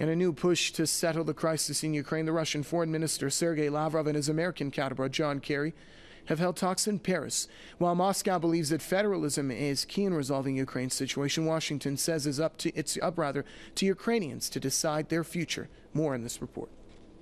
In a new push to settle the crisis in Ukraine, the Russian Foreign Minister Sergei Lavrov and his American counterpart John Kerry have held talks in Paris. While Moscow believes that federalism is key in resolving Ukraine's situation, Washington says it's up to Ukrainians to decide their future. More in this report.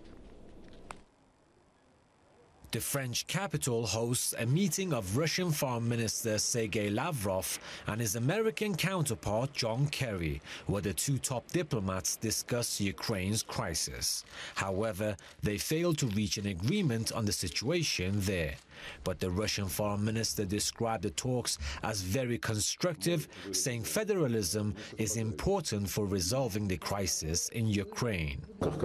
The French capital hosts a meeting of Russian Foreign Minister Sergei Lavrov and his American counterpart John Kerry, where the two top diplomats discuss Ukraine's crisis. However, they failed to reach an agreement on the situation there. But the Russian Foreign Minister described the talks as very constructive, saying federalism is important for resolving the crisis in Ukraine.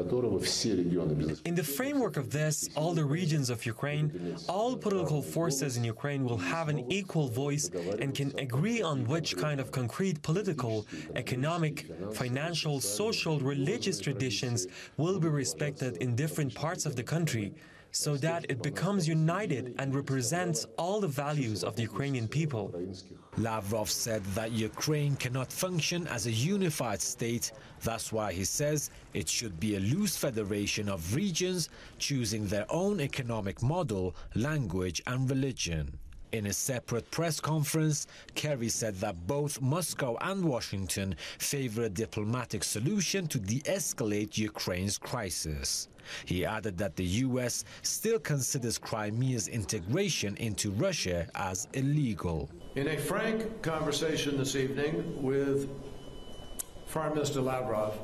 In the framework of this, all the regions of Ukraine, all political forces in Ukraine will have an equal voice and can agree on which kind of concrete political, economic, financial, social, religious traditions will be respected in different parts of the country, so that it becomes united and represents all the values of the Ukrainian people. Lavrov said that Ukraine cannot function as a unified state. That's why he says it should be a loose federation of regions choosing their own economic model, language and religion. In a separate press conference, Kerry said that both Moscow and Washington favor a diplomatic solution to de-escalate Ukraine's crisis. He added that the U.S. still considers Crimea's integration into Russia as illegal. In a frank conversation this evening with Foreign Minister Lavrov,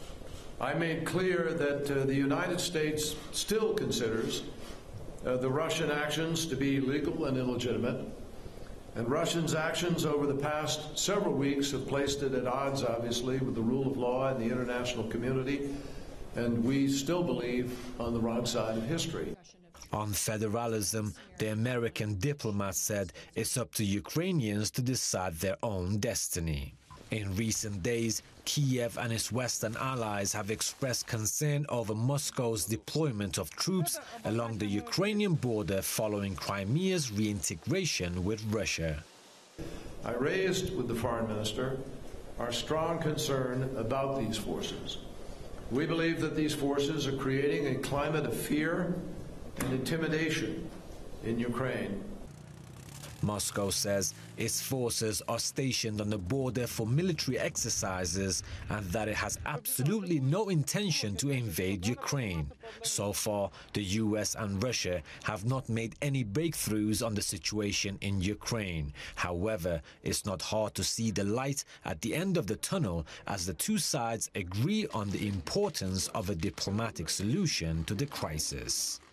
I made clear that the United States still considers the Russian actions to be illegal and illegitimate, and Russia's actions over the past several weeks have placed it at odds, obviously, with the rule of law and the international community, and we still believe on the wrong side of history. On federalism, the American diplomat said it's up to Ukrainians to decide their own destiny. In recent days, Kiev and its Western allies have expressed concern over Moscow's deployment of troops along the Ukrainian border following Crimea's reintegration with Russia. I raised with the Foreign Minister our strong concern about these forces. We believe that these forces are creating a climate of fear and intimidation in Ukraine. Moscow says its forces are stationed on the border for military exercises and that it has absolutely no intention to invade Ukraine. So far, the US and Russia have not made any breakthroughs on the situation in Ukraine. However, it's not hard to see the light at the end of the tunnel as the two sides agree on the importance of a diplomatic solution to the crisis.